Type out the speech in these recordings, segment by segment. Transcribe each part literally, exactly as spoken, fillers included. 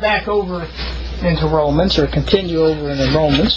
back over into Romans, or continue over into Romans.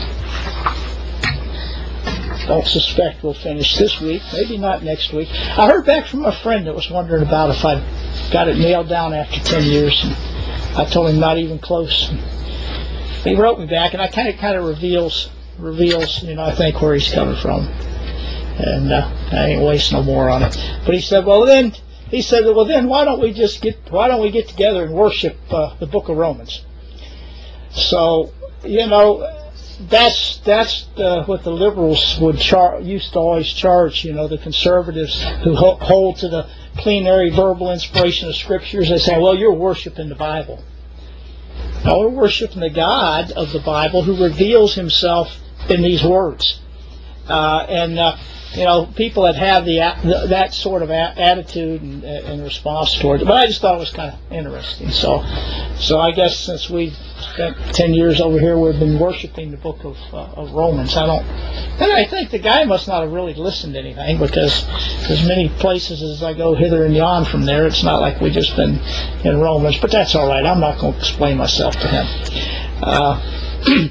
Don't suspect we'll finish this week. Maybe not next week. I heard back from a friend that was wondering about if I got it nailed down after ten years. And I told him not even close. And he wrote me back, and I kind of kind of reveals reveals, you know, I think where he's coming from. And uh, I ain't waste no more on it. But he said, well then, he said, well then, why don't we just get why don't we get together and worship uh, the Book of Romans? So, you know. That's that's uh, what the liberals would char- used to always charge. You know, the conservatives who ho- hold to the plenary verbal inspiration of Scriptures. They say, "Well, you're worshiping the Bible." No, we're worshiping the God of the Bible who reveals Himself in these words. Uh, and uh, you know, people that have the, the that sort of a- attitude and, and response toward it. But I just thought it was kind of interesting. So, so I guess since we spent ten years over here, we've been worshiping the book of, uh, of Romans. I don't, and I think the guy must not have really listened to anything, because as many places as I go hither and yon from there, it's not like we've just been in Romans. But that's all right. I'm not going to explain myself to him. Uh,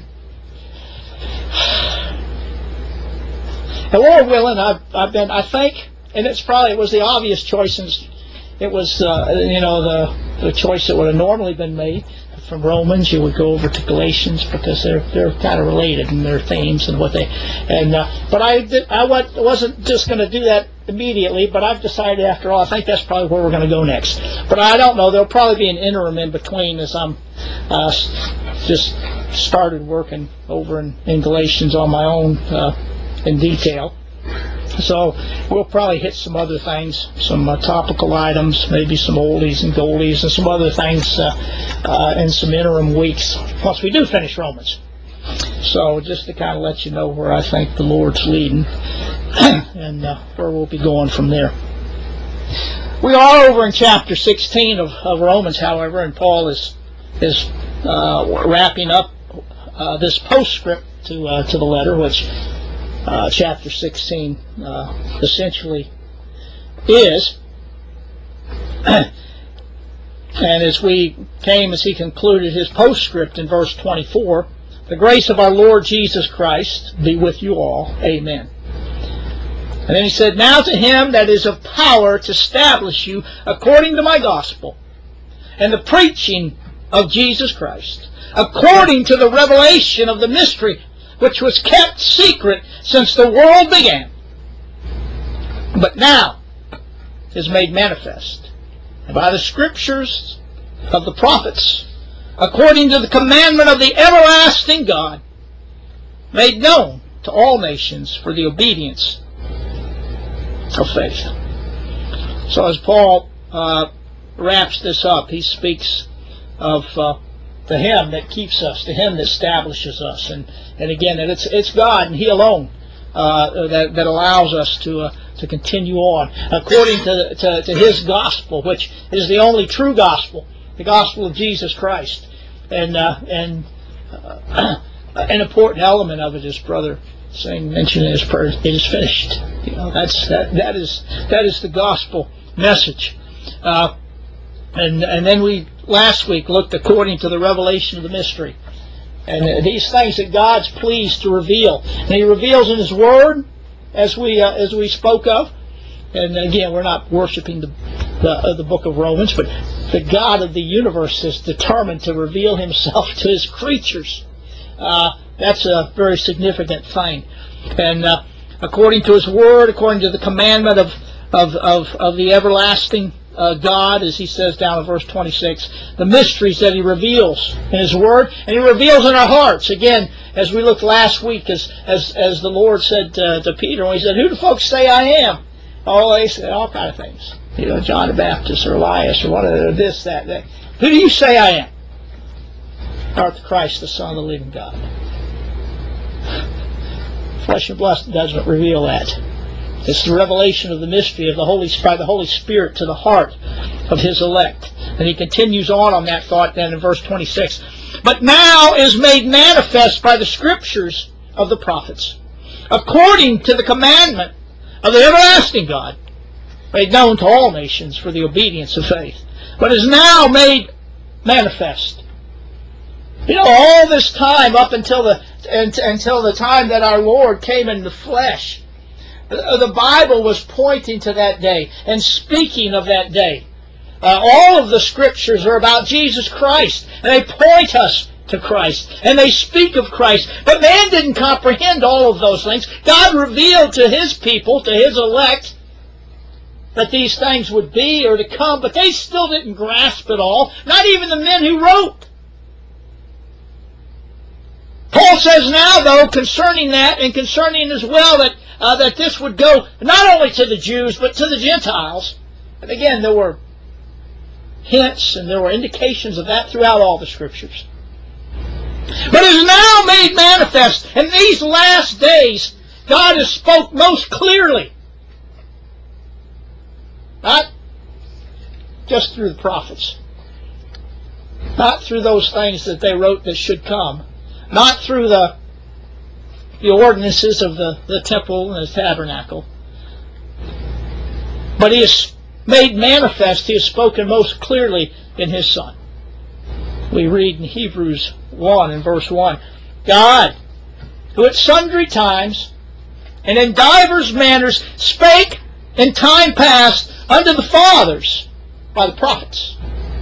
And Lord willing, I've, I've been, I think, and it's probably, it was the obvious choice, since it was, uh, you know, the, the choice that would have normally been made. From Romans, you would go over to Galatians, because they're they're kind of related in their themes and what they, and uh, but I did, I wasn't just going to do that immediately, but I've decided after all, I think that's probably where we're going to go next. But I don't know, there'll probably be an interim in between as I'm uh, just started working over in, in Galatians on my own. Uh, in detail. So we'll probably hit some other things, some uh, topical items, maybe some oldies and goldies, and some other things uh, uh, in some interim weeks once we do finish Romans. So just to kind of let you know where I think the Lord's leading and uh, where we'll be going from there. We are over in chapter sixteen of, of Romans, however, and Paul is is uh, wrapping up uh, this postscript to uh, to the letter, which Uh, chapter sixteen uh, essentially is. And as we came, as he concluded his postscript in verse twenty-four, the grace of our Lord Jesus Christ be with you all. Amen. And then he said, now to him that is of power to establish you according to my gospel and the preaching of Jesus Christ, according to the revelation of the mystery which was kept secret since the world began, but now is made manifest by the Scriptures of the prophets, according to the commandment of the everlasting God, made known to all nations for the obedience of faith. So as Paul uh, wraps this up, he speaks of uh, the Him that keeps us, the Him that establishes us, and and again, that it's it's God and He alone uh, that that allows us to uh, to continue on according to, to to His gospel, which is the only true gospel, the gospel of Jesus Christ. And uh, and uh, an important element of it is Brother Singh mentioned in his prayer, it is finished. You know, that's that that is that is the gospel message. Uh, and and then we last week looked according to the revelation of the mystery. And uh, these things that God's pleased to reveal, and He reveals in His Word, as we uh, as we spoke of. And again, we're not worshiping the the, uh, the book of Romans, but the God of the universe is determined to reveal Himself to His creatures. Uh, that's a very significant thing. And uh, according to His Word, according to the commandment of of of, of the everlasting Uh, God, as he says down in verse twenty-six, the mysteries that He reveals in His Word, and He reveals in our hearts. Again, as we looked last week, as as as the Lord said uh, to Peter, when He said, "Who do folks say I am?" Oh, they said all kind of things. You know, John the Baptist or Elias or what, or this, that, that. Who do you say I am? Thou art the Christ, the Son of the living God. Flesh and blood doesn't reveal that. It's the revelation of the mystery of the Holy by the Holy Spirit to the heart of His elect. And he continues on on that thought then in verse twenty-six. But now is made manifest by the Scriptures of the prophets, according to the commandment of the everlasting God, made known to all nations for the obedience of faith, but is now made manifest You know, all this time up until the until the time that our Lord came in the flesh, the Bible was pointing to that day and speaking of that day. Uh, all of the Scriptures are about Jesus Christ, and they point us to Christ, and they speak of Christ. But man didn't comprehend all of those things. God revealed to His people, to His elect, that these things would be or to come, but they still didn't grasp it all, not even the men who wrote. Paul says now, though, concerning that, and concerning as well that, uh, that this would go not only to the Jews, but to the Gentiles. And again, there were hints and there were indications of that throughout all the Scriptures. But is now made manifest in these last days. God has spoke most clearly. Not just through the prophets. Not through those things that they wrote that should come. Not through the, the ordinances of the, the temple and the tabernacle. But He has made manifest, He has spoken most clearly in His Son. We read in Hebrews one and verse one, God, who at sundry times and in divers manners spake in time past unto the fathers by the prophets,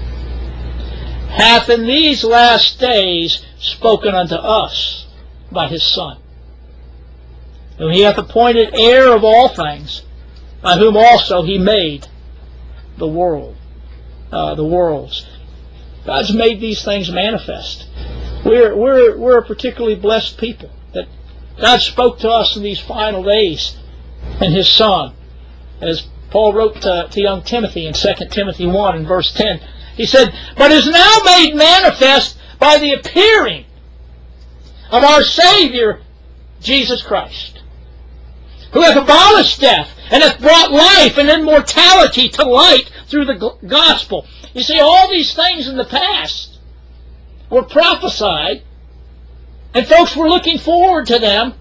hath in these last days spoken unto us by His Son, whom He hath appointed heir of all things, by whom also He made the world, uh, the worlds. God's made these things manifest. We're we're we're a particularly blessed people that God spoke to us in these final days in His Son, as Paul wrote to, to young Timothy in Second Timothy one and verse ten. He said, "But is now made manifest by the appearing of our Savior Jesus Christ, who hath abolished death, and hath brought life and immortality to light through the gospel." You see, all these things in the past were prophesied, and folks were looking forward to them,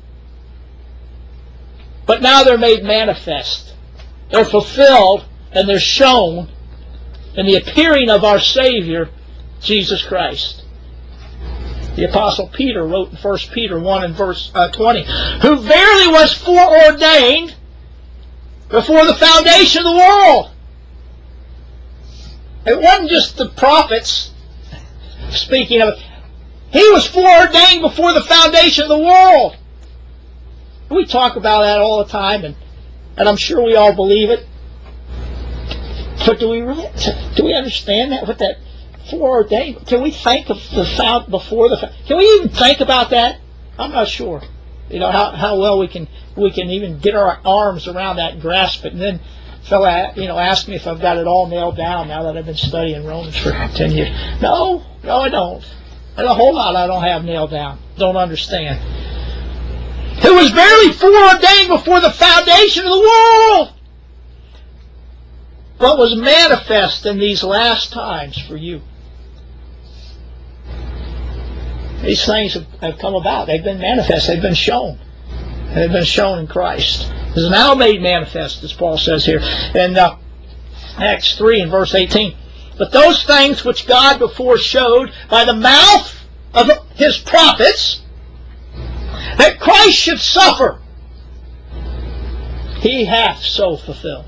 but now they're made manifest. They're fulfilled, and they're shown in the appearing of our Savior, Jesus Christ. The Apostle Peter wrote in First Peter one and verse uh, twenty, who verily was foreordained before the foundation of the world. It wasn't just the prophets speaking of it. He was foreordained before the foundation of the world. We talk about that all the time, and, and I'm sure we all believe it. But do we really, do we understand that? What that foreordained? Can we think of the found before the? Can we even think about that? I'm not sure. You know how, how well we can we can even get our arms around that and grasp it. And then, fella, you know, ask me if I've got it all nailed down now that I've been studying Romans for ten years. No, no, I don't. There's a whole lot I don't have nailed down. Don't understand. Who was verily foreordained before the foundation of the world, but was manifest in these last times for you. These things have, have come about. They've been manifest. They've been shown. They've been shown in Christ. It is now made manifest, as Paul says here in uh, Acts three and verse eighteen. But those things which God before showed by the mouth of His prophets, that Christ should suffer, He hath so fulfilled.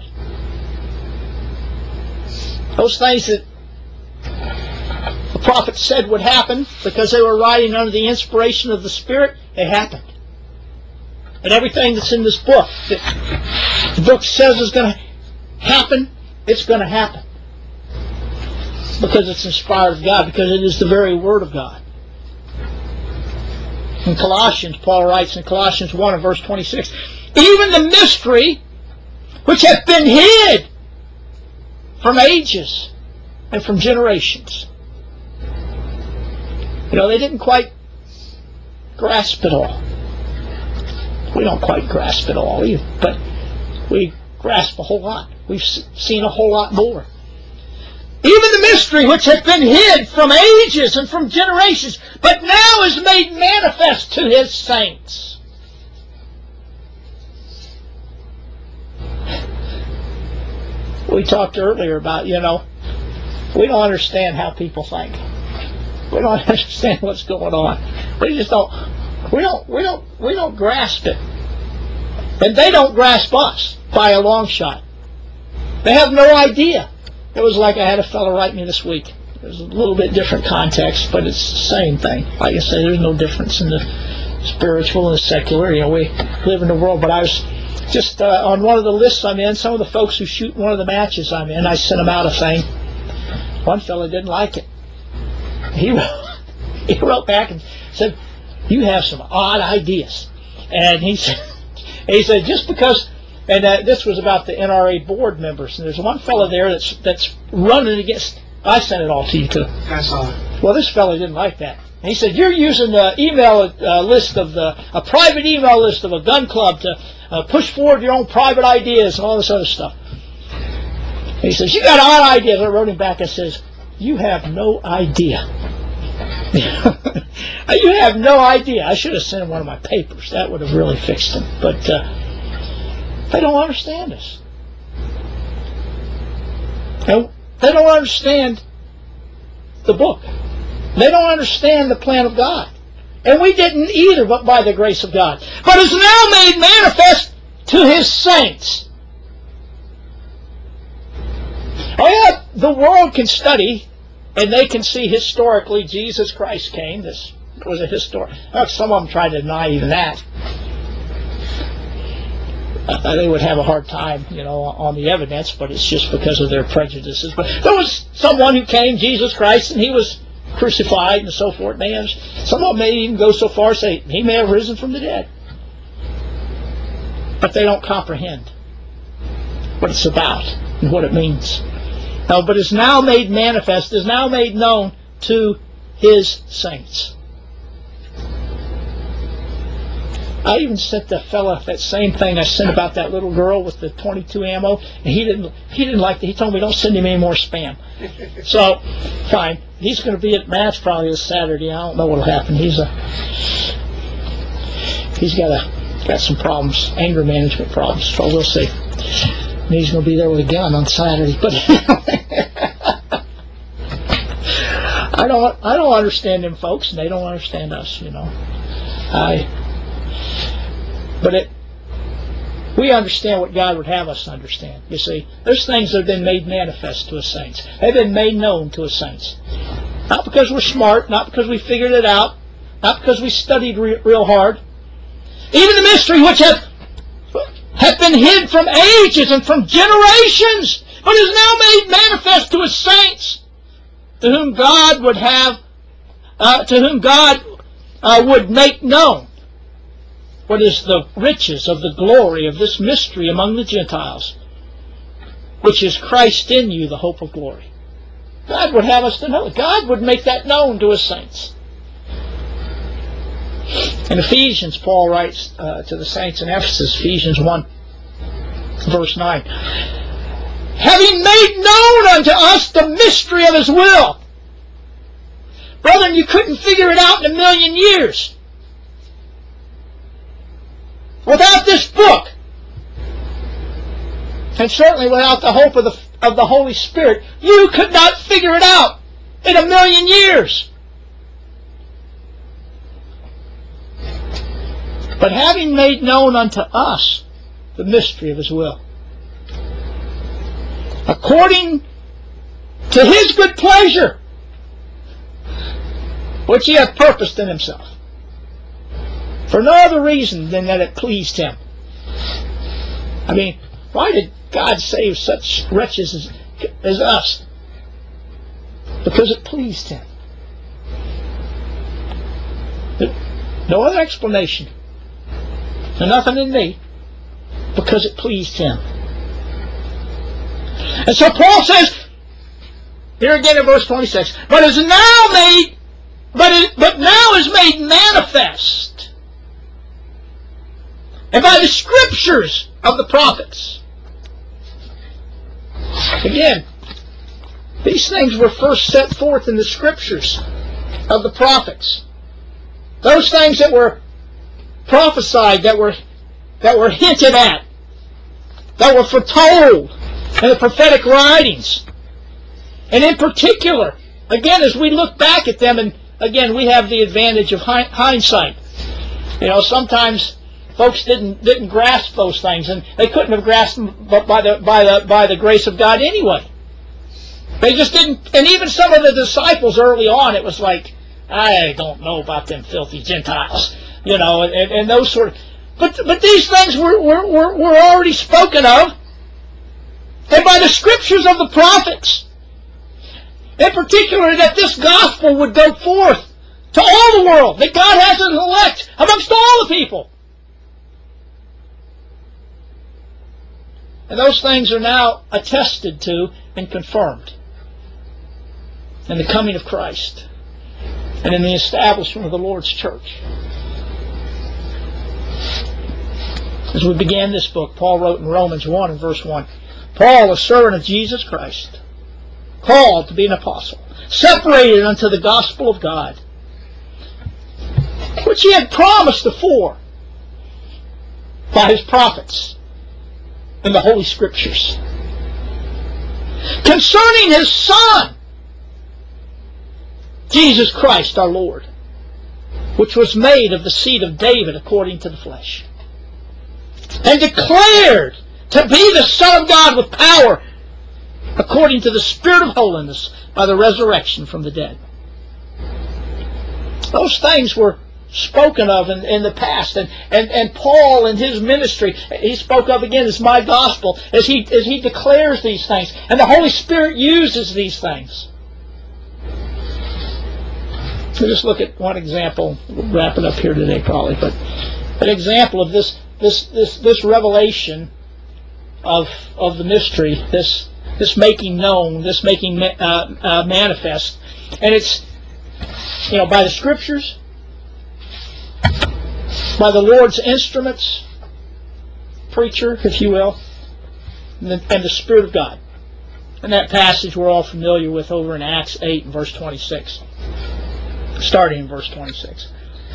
Those things that the prophets said would happen because they were writing under the inspiration of the Spirit, they happened. And everything that's in this book that the book says is going to happen, it's going to happen. Because it's inspired of God, because it is the very Word of God. In Colossians, Paul writes in Colossians one and verse twenty-six, even the mystery which hath been hid from ages and from generations. You know, they didn't quite grasp it all. We don't quite grasp it all either, but we grasp a whole lot. We've seen a whole lot more. Even the mystery which hath been hid from ages and from generations, but now is made manifest to His saints. We talked earlier about, you know, we don't understand how people think. We don't understand what's going on. We just don't. We don't. We don't. We don't grasp it, and they don't grasp us by a long shot. They have no idea. It was like I had a fellow write me this week. It was a little bit different context, but it's the same thing. Like I say, there's no difference in the spiritual and the secular. You know, we live in the world. But I was just uh, on one of the lists I'm in. Some of the folks who shoot one of the matches I'm in, I sent them out a thing. One fellow didn't like it. He wrote, he wrote back and said, "You have some odd ideas." And he said, he said just because. And uh, this was about the N R A board members. And there's one fellow there that's that's running against. I sent it all to you too. I saw it. Well, this fellow didn't like that. And he said, "You're using the email uh, list of the a private email list of a gun club to uh, push forward your own private ideas and all this other stuff." And he says, "You got odd ideas." I wrote him back and says, "You have no idea." You have no idea. I should have sent him one of my papers. That would have really fixed him. But. Uh, They don't understand us. And they don't understand the book. They don't understand the plan of God. And we didn't either, but by the grace of God. But is now made manifest to His saints. Oh yeah, the world can study, and they can see historically Jesus Christ came. This was a historic. Some of them try to deny even that. Uh, they would have a hard time, you know, on the evidence, but it's just because of their prejudices. But there was someone who came, Jesus Christ, and He was crucified and so forth. They have, some of them may even go so far as say He may have risen from the dead. But they don't comprehend what it's about and what it means. No, but is now made manifest, is now made known to His saints. I even sent the fella that same thing I sent about that little girl with the twenty-two ammo, and he didn't. He didn't like it. He told me don't send him any more spam. So, fine. He's going to be at match probably this Saturday. I don't know what'll happen. He's a. He's got a got some problems, anger management problems. So we'll see. And he's going to be there with a gun on Saturday. But I don't. I don't understand them folks, and they don't understand us. You know. I. But it, we understand what God would have us understand. You see, there's things that have been made manifest to His saints. They've been made known to His saints. Not because we're smart, not because we figured it out, not because we studied re- real hard. Even the mystery which hath, hath been hid from ages and from generations, but is now made manifest to His saints, to whom God would have, uh, to whom God uh, would make known. What is the riches of the glory of this mystery among the Gentiles, which is Christ in you, the hope of glory. God would have us to know it. God would make that known to His saints. In Ephesians, Paul writes uh, to the saints in Ephesus, Ephesians one, verse nine, having made known unto us the mystery of His will. Brethren, you couldn't figure it out in a million years. Without this book, and certainly without the hope of the, of the Holy Spirit, you could not figure it out in a million years. But having made known unto us the mystery of His will, according to His good pleasure, which He hath purposed in Himself, for no other reason than that it pleased Him. I mean, why did God save such wretches as, as us? Because it pleased Him. No other explanation. And nothing in me. Because it pleased Him. And so Paul says, here again in verse twenty-six, but is now made, but, it, but now is made manifest, and by the scriptures of the prophets. Again, these things were first set forth in the scriptures of the prophets. Those things that were prophesied, that were that were hinted at, that were foretold in the prophetic writings. And in particular, again, as we look back at them and again, we have the advantage of hindsight. You know, sometimes folks didn't didn't grasp those things, and they couldn't have grasped them but by the by the by the grace of God anyway. They just didn't. And even some of the disciples early on, it was like, I don't know about them filthy Gentiles, you know, and, and those sort of. But but these things were were were, were already spoken of, and by the scriptures of the prophets. In particular, that this gospel would go forth to all the world, that God has an elect amongst all the people. And those things are now attested to and confirmed in the coming of Christ and in the establishment of the Lord's church. As we began this book, Paul wrote in Romans one and verse one, Paul, a servant of Jesus Christ, called to be an apostle, separated unto the gospel of God, which he had promised afore by his prophets in the Holy Scriptures, concerning his Son, Jesus Christ our Lord, which was made of the seed of David according to the flesh, and declared to be the Son of God with power, according to the Spirit of holiness, by the resurrection from the dead. Those things were spoken of in, in the past, and, and, and Paul in his ministry, he spoke of again as my gospel, as he, as he declares these things, and the Holy Spirit uses these things. We'll just look at one example, we'll wrap it up here today probably, but an example of this this this, this revelation of, of the mystery, this this making known, this making uh, uh, manifest, and it's, you know, by the Scriptures, by the Lord's instruments, preacher, if you will, and the, and the Spirit of God. And that passage we're all familiar with over in Acts eight and verse twenty-six, starting in verse twenty-six.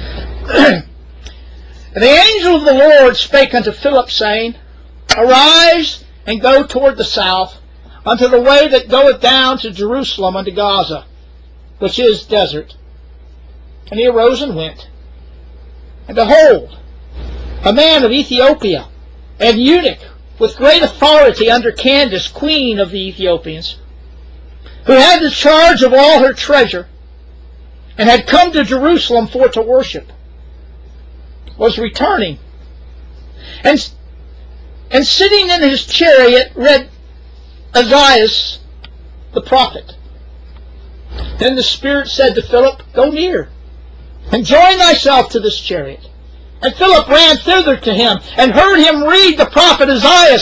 And the angel of the Lord spake unto Philip, saying, Arise and go toward the south, unto the way that goeth down to Jerusalem unto Gaza, which is desert. And he arose and went. And behold, a man of Ethiopia, an eunuch with great authority under Candace, queen of the Ethiopians, who had the charge of all her treasure, and had come to Jerusalem for to worship, was returning, and, and sitting in his chariot read Isaiah the prophet. Then the Spirit said to Philip, Go near, and join thyself to this chariot. And Philip ran thither to him, and heard him read the prophet Isaiah,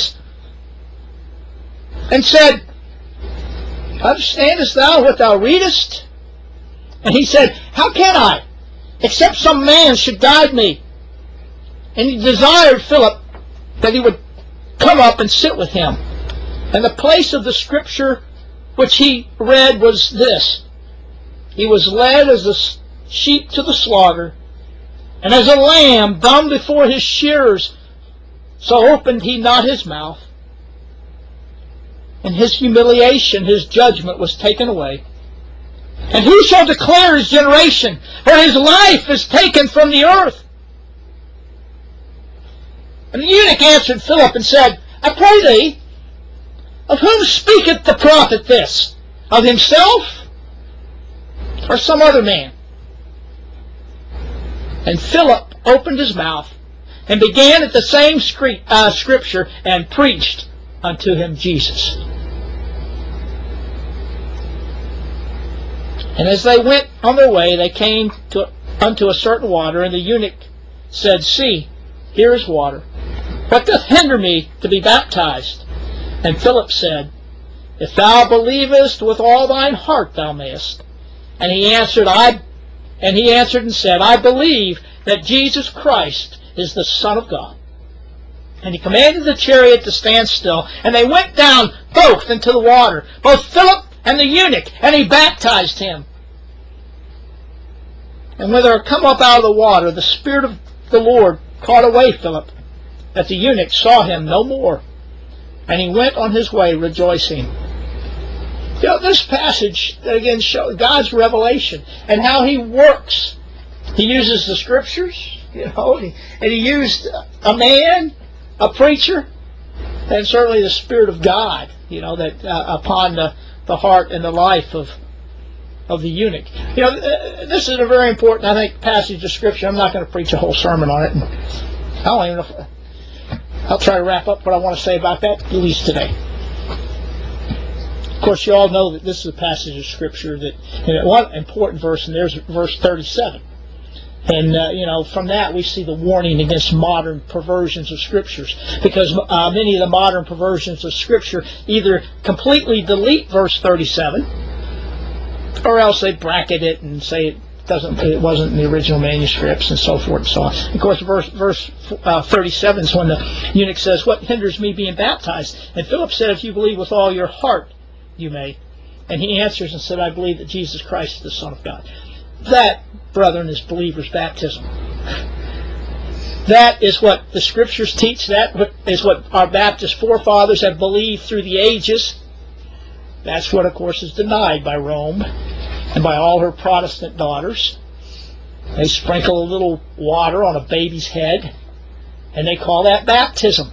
and said, Understandest thou what thou readest? And he said, How can I, except some man should guide me? And he desired Philip that he would come up and sit with him. And the place of the scripture which he read was this: He was led as a sheep to the slaughter, and as a lamb dumb before his shearers, so opened he not his mouth. In his humiliation his judgment was taken away. And who shall declare his generation? For his life is taken from the earth. And the eunuch answered Philip and said, I pray thee, of whom speaketh the prophet this? Of himself, or some other man? And Philip opened his mouth, and began at the same scri- uh, scripture, and preached unto him Jesus. And as they went on their way, they came to, unto a certain water, and the eunuch said, See, here is water. What doth hinder me to be baptized? And Philip said, If thou believest with all thine heart, thou mayest. And he answered, I, and he answered and said, I believe that Jesus Christ is the Son of God. And he commanded the chariot to stand still, and they went down both into the water, both Philip and the eunuch, and he baptized him. And when they were come up out of the water, the Spirit of the Lord caught away Philip, that the eunuch saw him no more, and he went on his way rejoicing. You know, this passage, again, shows God's revelation and how He works. He uses the Scriptures, you know, and He used a man, a preacher, and certainly the Spirit of God, you know, that uh, upon the, the heart and the life of of the eunuch. You know, uh, this is a very important, I think, passage of Scripture. I'm not going to preach a whole sermon on it. And I don't even know if, I'll try to wrap up what I want to say about that, at least today. Of course, you all know that this is a passage of Scripture that, you know, one important verse, and there's verse thirty-seven. And, uh, you know, from that we see the warning against modern perversions of Scriptures. Because uh, many of the modern perversions of Scripture either completely delete verse thirty-seven, or else they bracket it and say it doesn't, it wasn't in the original manuscripts, and so forth and so on. Of course, verse, verse uh, thirty-seven is when the eunuch says, "What hinders me being baptized?" And Philip said, "If you believe with all your heart, you may." And he answers and said, "I believe that Jesus Christ is the Son of God." That, brethren, is believer's baptism. That is what the Scriptures teach. That is what our Baptist forefathers have believed through the ages. That's what, of course, is denied by Rome and by all her Protestant daughters. They sprinkle a little water on a baby's head, and they call that baptism.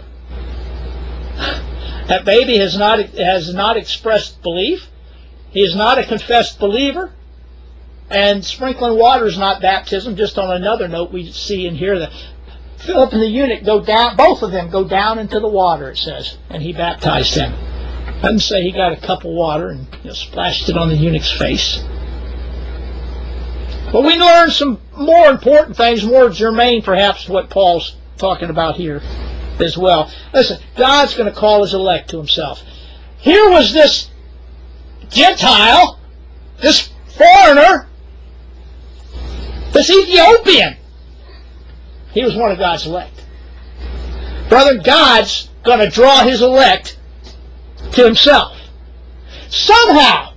That baby has not has not expressed belief. He is not a confessed believer. And sprinkling water is not baptism. Just on another note, we see and hear that Philip and the eunuch go down, both of them go down into the water, it says, and he baptized him. It doesn't say he got a cup of water and, you know, splashed it on the eunuch's face. But we learn some more important things, more germane perhaps what Paul's talking about here as well. Listen, God's going to call His elect to Himself. Here was this Gentile, this foreigner, this Ethiopian. He was one of God's elect. Brethren, God's going to draw His elect to Himself. Somehow,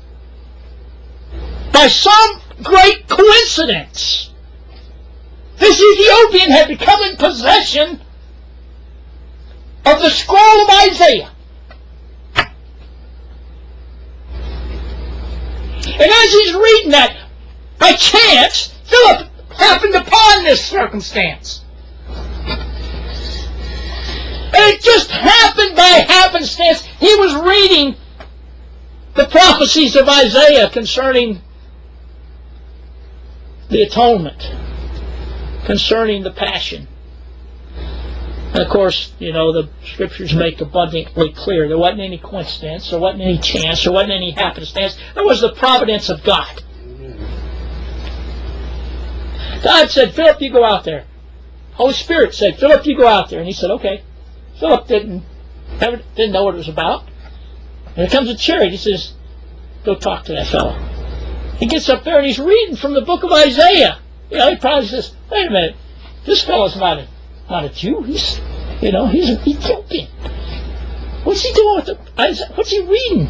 by some great coincidence, this Ethiopian had become in possession of the scroll of Isaiah. And as he's reading that, by chance, Philip happened upon this circumstance. And it just happened by happenstance. He was reading the prophecies of Isaiah concerning the atonement, concerning the passion. And of course, you know, the Scriptures make abundantly clear there wasn't any coincidence, there wasn't any chance, there wasn't any happenstance. There was the providence of God. God said, "Philip, you go out there." Holy Spirit said, "Philip, you go out there." And he said, "Okay." Philip didn't, didn't know what it was about. And here comes a chariot. He says, "Go talk to that fellow." He gets up there and he's reading from the book of Isaiah. You know, he probably says, "Wait a minute, this fellow's not a not a Jew. He's, you know, he's an Ethiopian. What's he doing with the Isaiah? What's he reading?"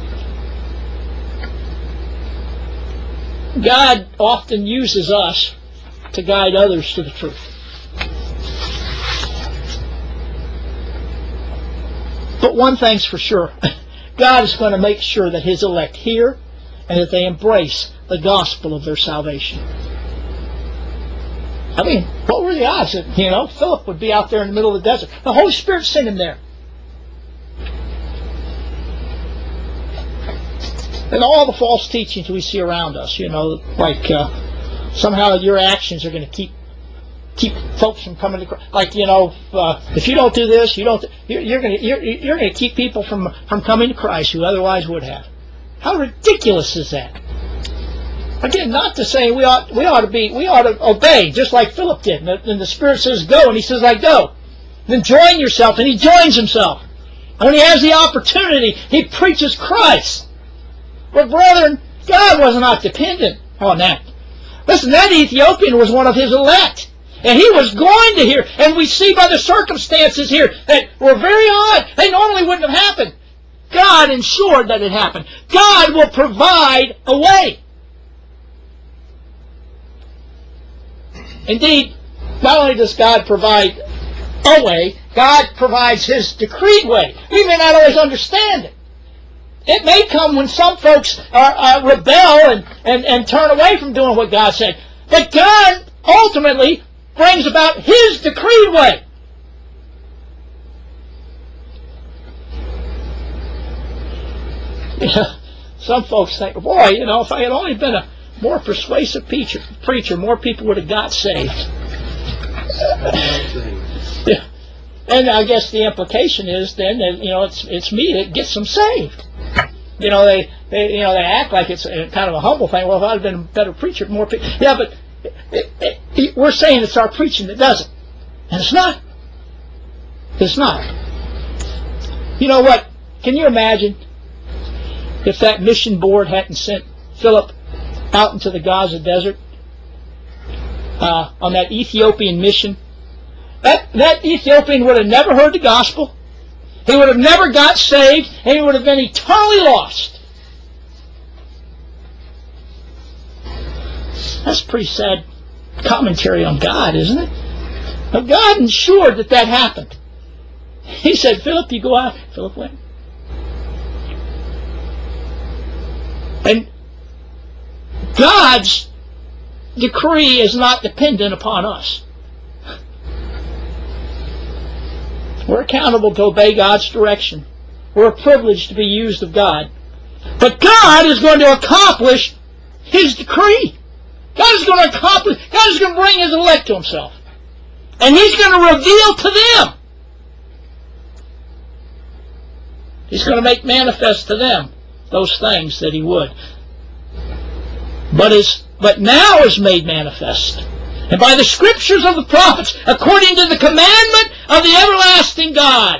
God often uses us to guide others to the truth. But one thing's for sure, God is going to make sure that His elect hear and that they embrace the gospel of their salvation. I mean, what were the odds that, you know, Philip would be out there in the middle of the desert? The Holy Spirit sent him there. And all the false teachings we see around us, you know, like uh, somehow your actions are going to keep keep folks from coming to Christ. Like, you know, uh, if you don't do this, you don't. You're, you're going to you're, you're going to keep people from from coming to Christ who otherwise would have. How ridiculous is that? Again, not to say we ought we ought to be we ought to obey just like Philip did. And the, and the Spirit says go, and he says I go. Then join yourself, and he joins himself. And when he has the opportunity, he preaches Christ. But brethren, God was not dependent on that. Listen, that Ethiopian was one of His elect. And he was going to hear. And we see by the circumstances here that were very odd. They normally wouldn't have happened. God ensured that it happened. God will provide a way. Indeed, not only does God provide a way, God provides His decreed way. We may not always understand it. It may come when some folks are, uh, rebel and, and, and turn away from doing what God said. But God ultimately brings about His decreed way. Yeah, some folks think, boy, you know, if I had only been a more persuasive preacher, preacher more people would have got saved. Yeah. And I guess the implication is then that, you know, it's it's me that gets them saved. You know, they, they you know they act like it's a, kind of a humble thing. Well, if I'd have been a better preacher, more people. Yeah, but it, it, it, we're saying it's our preaching that does it, and it's not. It's not. You know what? Can you imagine if that mission board hadn't sent Philip out into the Gaza desert uh, on that Ethiopian mission? That, that Ethiopian would have never heard the gospel. He would have never got saved, and he would have been eternally lost. That's pretty sad commentary on God, isn't it? Now, God ensured that that happened. He said, Philip, you go out. Philip went. And God's decree is not dependent upon us. We're accountable to obey God's direction. We're privileged to be used of God. But God is going to accomplish His decree. God is going to accomplish, God is going to bring His elect to Himself. And He's going to reveal to them. He's going to make manifest to them those things that He would. But, is, but now is made manifest. And by the Scriptures of the prophets, according to the commandment of the everlasting God.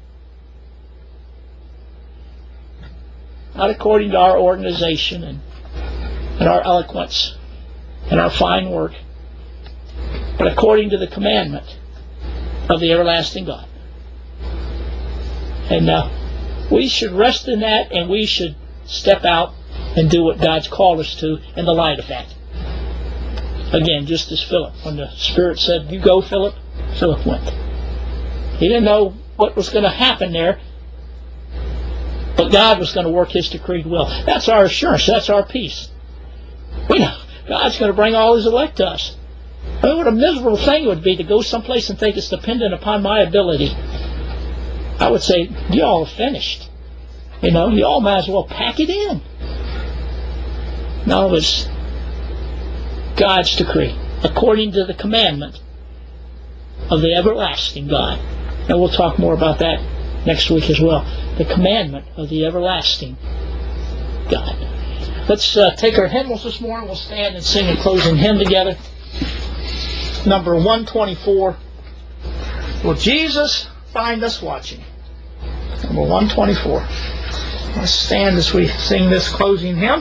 Not according to our organization and, and our eloquence and our fine work, but according to the commandment of the everlasting God. And uh, we should rest in that, and we should step out and do what God's called us to in the light of that. Again, just as Philip, when the Spirit said, you go, Philip, Philip went. He didn't know what was going to happen there, but God was going to work His decreed will. That's our assurance. That's our peace. We know God's going to bring all His elect to us. I mean, what a miserable thing it would be to go someplace and think it's dependent upon my ability. I would say, y'all are finished. You know, y'all might as well pack it in. No, it's God's decree, according to the commandment of the everlasting God. And we'll talk more about that next week as well. The commandment of the everlasting God. Let's uh, take our hymnals this morning. We'll stand and sing a closing hymn together. Number one twenty-four. Will Jesus find us watching? Number one twenty-four. Let's stand as we sing this closing hymn.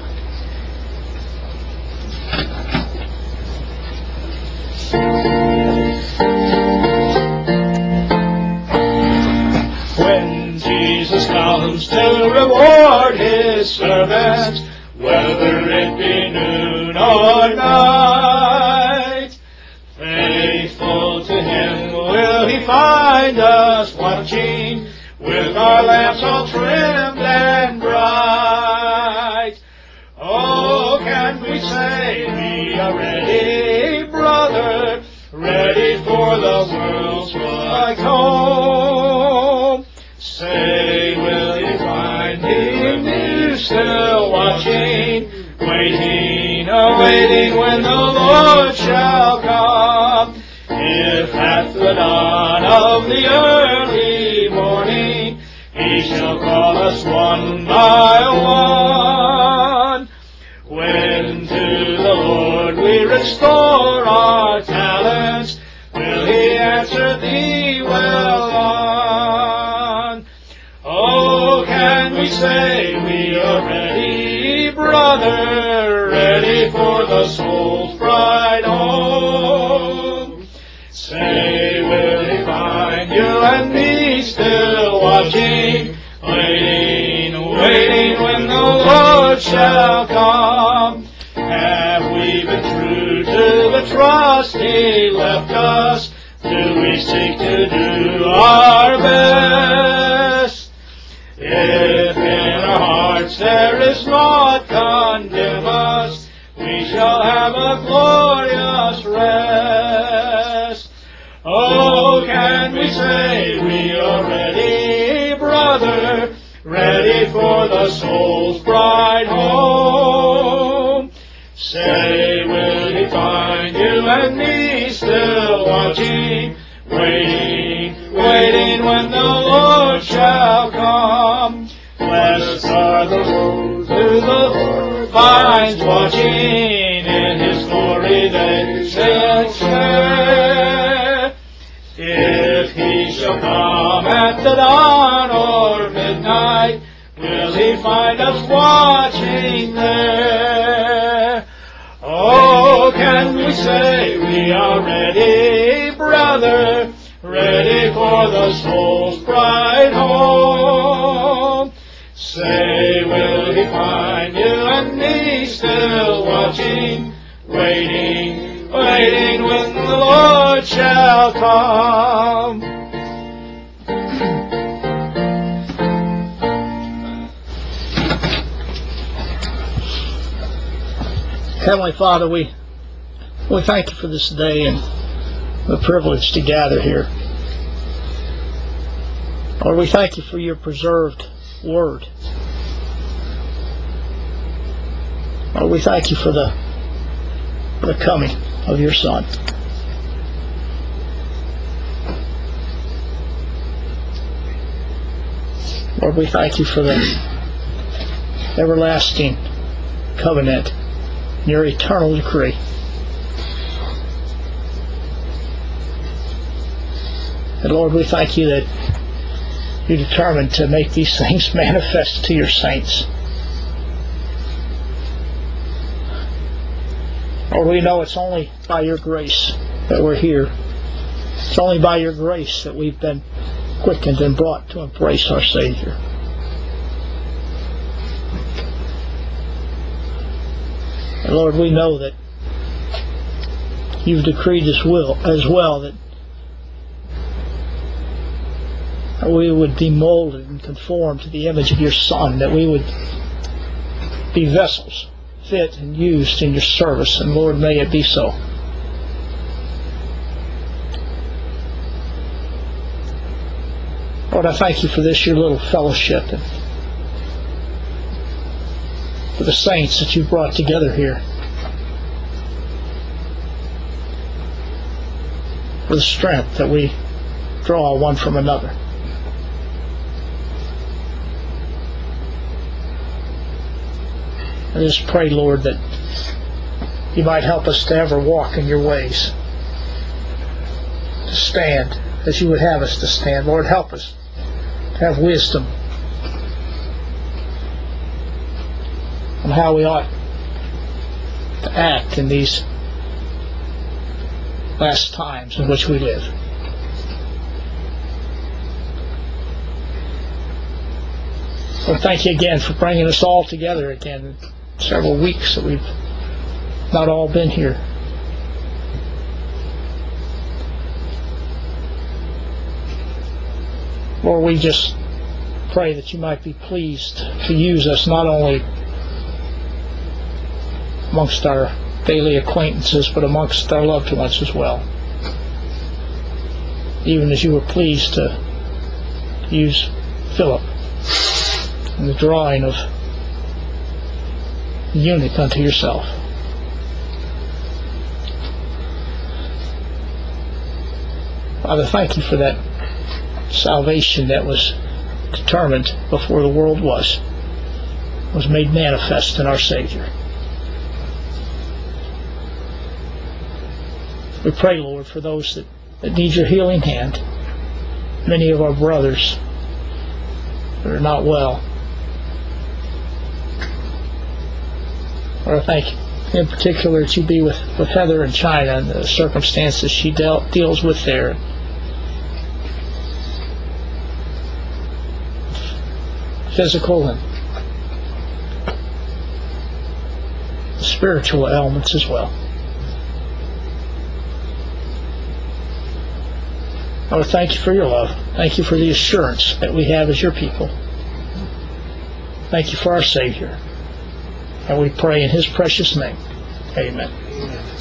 When Jesus comes to reward His servants, whether it be noon or night, faithful to Him will He find us watching, with our lamps all trimmed and bright. Oh, can we say we are ready, brother, ready for the world's wide home? Say, will you find Him near, still watching, waiting, awaiting when the Lord shall come? If at the dawn of the early morning He shall call us one by one, when to the Lord we restore our talents, will He answer thee, well done? Oh, can we say we are ready, brother, ready for the soul's bride home? Say, will He find you and me still watching, waiting, waiting when the Lord shall come? Have we been true to the trust He left us? Do we seek to do our best? If in our hearts does not condemn us. We shall have a glorious rest. Oh, can we say we are ready, brother, ready for the soul's bride home? Say, will he find you and me still watching, waiting, waiting when the Lord shall come? Blessed are those who the Lord finds watching, in his glory they shall share. If he shall come at the dawn or midnight, will he find us watching there? Oh, can we say we are ready, brother, ready for the soul's bride home? Say, will he find you and me still watching, waiting, waiting when the Lord shall come? Heavenly Father, we we thank you for this day and the privilege to gather here. Lord, we thank you for your preserved word. Lord, we thank you for the, for the coming of your Son. Lord, we thank you for the everlasting covenant, your eternal decree. And Lord, we thank you that you're determined to make these things manifest to your saints. Lord, we know it's only by your grace that we're here. It's only by your grace that we've been quickened and brought to embrace our Savior. And Lord, we know that you've decreed as well, as well that we would be molded and conformed to the image of your Son, that we would be vessels fit and used in your service. And Lord, may it be so. Lord, I thank you for this, your little fellowship, and for the saints that you've brought together here, for the strength that we draw one from another. I just pray, Lord, that you might help us to ever walk in your ways, to stand as you would have us to stand. Lord, help us to have wisdom on how we ought to act in these last times in which we live. Lord, thank you again for bringing us all together again. Several weeks that we've not all been here. Lord, we just pray that you might be pleased to use us not only amongst our daily acquaintances, but amongst our loved ones as well. Even as you were pleased to use Philip in the drawing of the eunuch unto yourself. Father, thank you for that salvation that was determined before the world was, was made manifest in our Savior. We pray, Lord, for those that, that need your healing hand. Many of our brothers that are not well. Lord, I thank you in particular that you be with, with Heather in China and the circumstances she dealt, deals with there. Physical and spiritual ailments as well. Lord, thank you for your love. Thank you for the assurance that we have as your people. Thank you for our Savior. And we pray in His precious name. Amen.